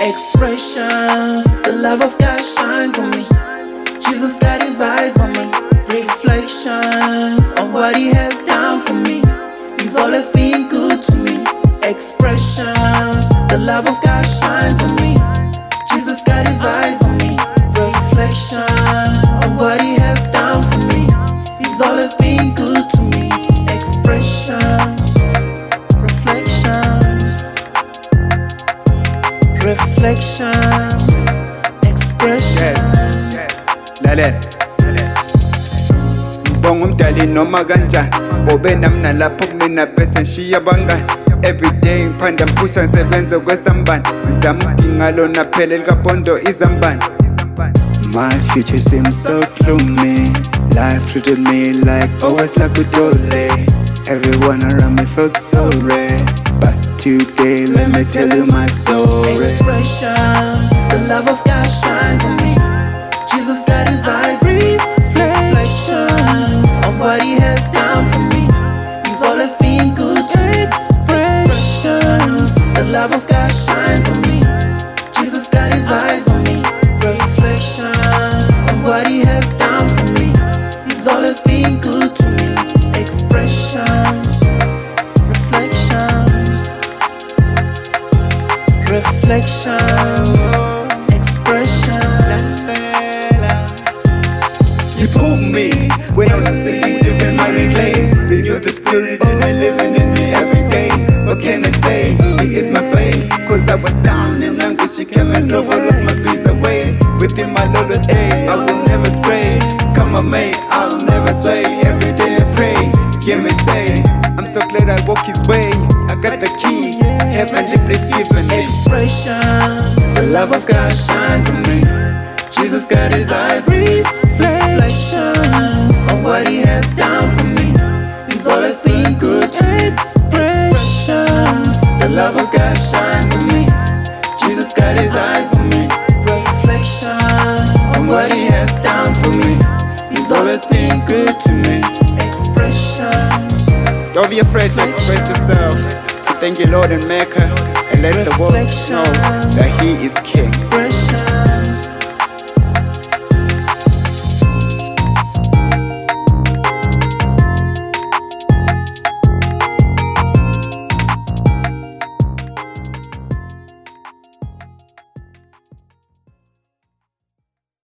Expressions, the love of God shines on me. Jesus got his eyes on me. Reflections on what he has done for me. He's always been good to me. Expressions, the love of God shines on me. Jesus got his eyes on me. Reflections on what he has done for me. He's always been good to me. Expressions, reflections, reflections, expressions. Lalela Mbonga umdali noma kanjani obe nami nalapho kumina bese ngishiya abangani. Everyday ngiphanda ngiphusha ngisebenza kwesambane ngizama ukudinga lona phela likabhondo izambane. My future seems so gloomy. Life treated me like always like a dolly. Everyone around me felt so rare, but today let me tell you my story. Expressions, the love of God shines on me. Jesus got his eyes on me. Reflections on what he has done for me. He's always been good to me. Expressions, the love of God shines on me. Jesus got his eyes on me. Reflections on what he has done for me. He's always been good to me. Expressions, reflections, reflections, expressions. You pulled me when I was sinking deep in my reclaim. Then you're the spirit and you're living in me every day. What can I say? He is my pain. Cause I was down in language. She came and drove all of my fears away. Within my lawless day, I will never stray. Come on, mate, I'll never sway. Every day I pray, hear me say, I'm so glad I walk his way. I got the key, heavenly bliss given me. Expressions, the love of God shines on me. Jesus got his eyes on me. Reflections on what he has done for me. He's always been good to me. Expressions, the love of God shines on me. Jesus got his eyes on me. Reflections on what he has done for me. He's always been good to me. Expressions. Don't be afraid to express yourself. To thank your Lord and Maker, and let the world know that He is King.